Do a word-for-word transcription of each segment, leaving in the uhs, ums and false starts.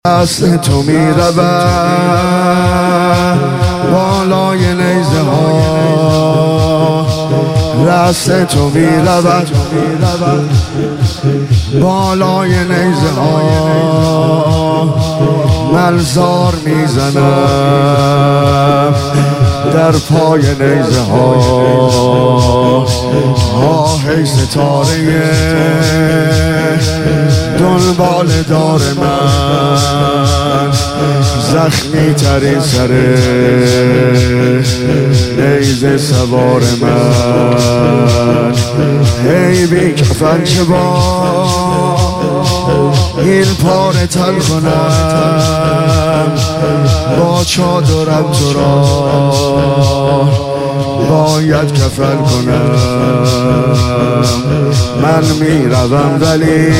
دست تو می رود بالای نیزه ها، دست تو می رود بالای نیزه ها، من زار می زنم در پای نیزه ها. آه ای ستاره دنبال دار من، زخمی ترین سر نیزه سوار من. ای بی کفن چه با این پاره تل کنم، با چادرم تو را باید کفن کنم. من می روم ولی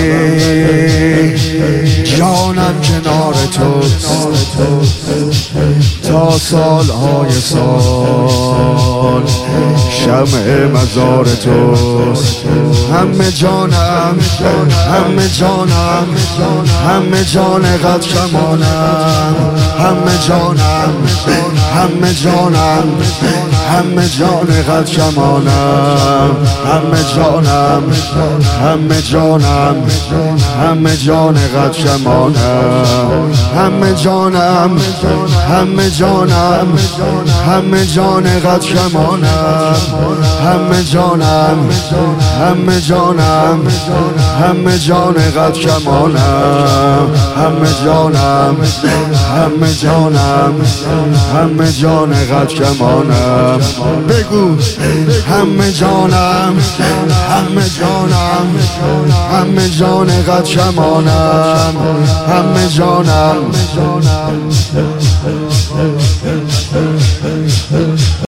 جانم کنار توست، تا سالهای سال شمع مزار توست. همه جانم همه جانم همه جان قد کمانم، همه جانم همه جانم همه جان قد کمانم، همه جانم همه جانم همه جان قد کمانم، همه جانم همه جانم همه جان قد کمانم، همه جانم همه جانم همه جان قد کمانم، همه جانم همه جانم همه جان قد کمانم. بگو همه جانم همه جانم همه جان قد کمانم، همه جانم